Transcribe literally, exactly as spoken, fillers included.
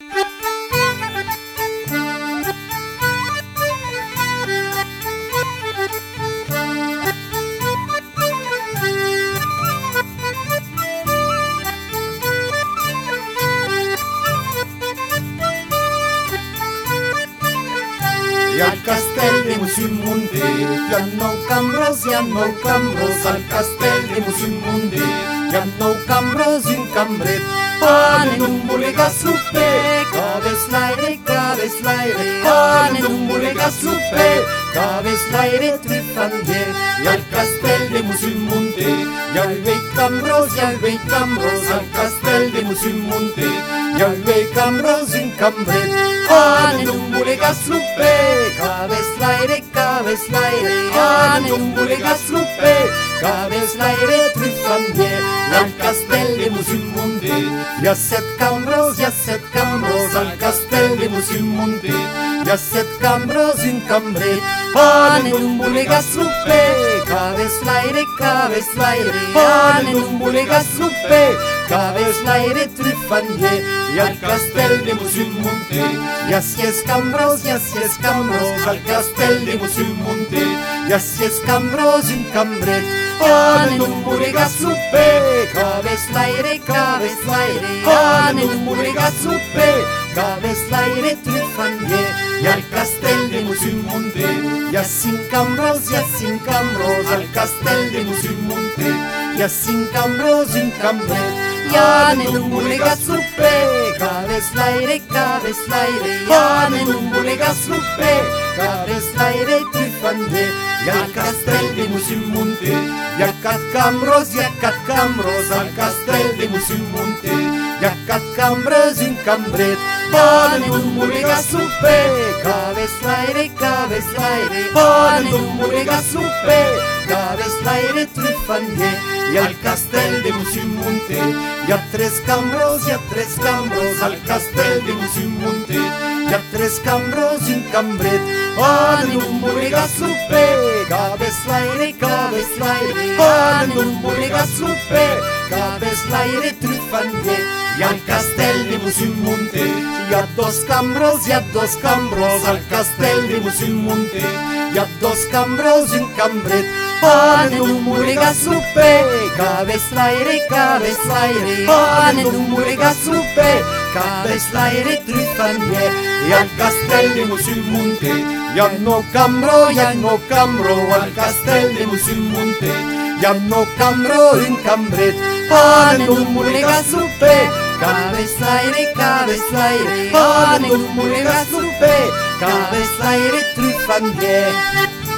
I al castell de Musimmunde hi ha nou cambres, hi ha nou cambres, al castell de Musimmunde hi ha nou cambres i un cambret. Anem un bolegas luper, cabes l'aire, cabes l'aire, anem un bolegas luper, cabes l'aire trifandier. I al castell de Musimmunde hi ha el vell cambros i el vell cambros, al castell de Musimmunde hi ha el vell cambros i un cambret. Anem un bolegas luper, cabes l'aire, cabes l'aire, anem un bolegas luper, cabes l'aire trifandier. I al castell de Musimmunde hi ha set cambros, hi ha set cambros, al castell de Musimmunde hi ha set cambros i un cambret. Anem un bolegas luper, cabes l'aire, cabes l'aire, anem un bolegas luper, cabes l'aire trifandier. I al castell de Musimmunde hi ha sis cambros, hi ha sis cambros, al castell de Musimmunde hi ha sis cambros i un cambret. Anem un bolegas luper, cabes l'aire, cabes l'aire, anem un bolegas luper, cabes l'aire trifandier. I al castell de Musimmunde hi ha cinc cambros, hi ha cinc cambros, al castell de Musimmunde hi ha cinc cambros i un cambret. I anem un bolegas luper, cabes l'aire, cabes l'aire, anem un bolegas luper, cabes l'aire trifandier. I al castell de Musimmunde hi ha cat cambros, hi ha cat cambros, al castell de Musimmunde hi ha cat cambres i un cambret. Anem un bolegas luper, cabes l'aire, cabes l'aire, anem un bolegas luper, cabes l'aire trifandier. I al castell de Musimmunde hi ha tres cambros, hi ha tres cambros, al castell de Musimmunde hi ha tres cambros i un cambret. Anem un bolegas luper, cabes l'aire, cabes l'aire, anem un bolegas luper, cabes l'aire trifandier. I al castell de Musimmunde hi ha dos cambros, hi ha dos cambros, al castell de Musimmunde hi ha dos cambros i un cambret. Anem un bolegas luper, cabes l'aire, cabes l'aire, anem un bolegas luper, cabes l'aire trifandier. I al castell de Musimmunde hi ha nou cambro, hi ha nou cambro, al castell de Musimmunde hi ha nou cambro i un cambret. Anem un bolegas luper, cabes l'aire, cabes l'aire, anem un bolegas luper, cabes l'aire trifandier.